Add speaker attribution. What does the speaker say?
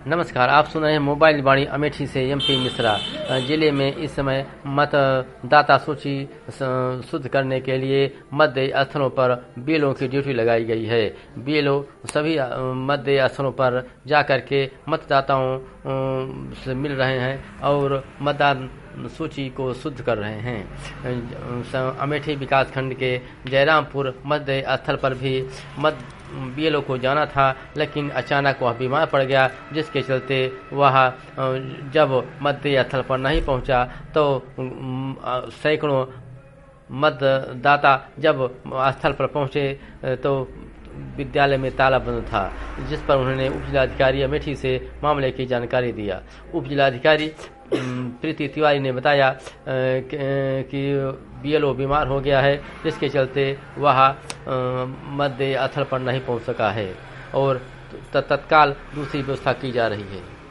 Speaker 1: नमस्कार, आप सुन रहे हैं मोबाइल वाणी अमेठी से एमपी मिश्रा। जिले में इस समय मतदाता सूची शुद्ध करने के लिए मतदेय स्थलों पर बीएलओ की ड्यूटी लगाई गई है। बीएलओ सभी मतदेय स्थलों पर जाकर के मतदाताओं से मिल रहे हैं और मतदान सूची को शुद्ध कर रहे हैं। अमेठी विकासखंड के जयरामपुर मतदेय स्थल पर भी बीएलओ को जाना था, लेकिन अचानक वह बीमार पड़ गया, जिसके चलते वह जब मतदेय स्थल पर नहीं पहुंचा तो सैकड़ों मतदाता जब स्थल पर पहुंचे तो विद्यालय में ताला बंद था, जिस पर उन्होंने उप जिलाधिकारी अमेठी से मामले की जानकारी दिया। उप जिलाधिकारी प्रीति तिवारी ने बताया कि बीएलओ बीमार हो गया है, जिसके चलते वह मतदेय स्थल पर नहीं पहुंच सका है और तत्काल दूसरी व्यवस्था की जा रही है।